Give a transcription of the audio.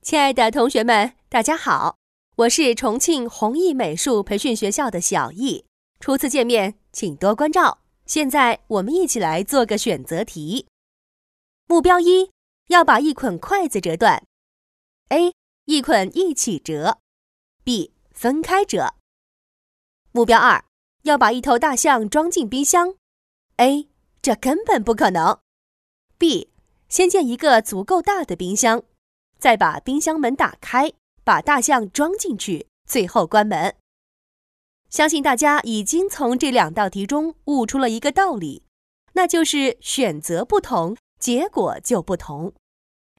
亲爱的同学们，大家好，我是重庆弘毅美术培训学校的小易。初次见面，请多关照。现在我们一起来做个选择题。目标一，要把一捆筷子折断。A. 一捆一起折 B. 分开折。目标二，要把一头大象装进冰箱。A. 这根本不可能。B. 先建一个足够大的冰箱，再把冰箱门打开，把大象装进去，最后关门。相信大家已经从这两道题中悟出了一个道理，那就是选择不同，结果就不同。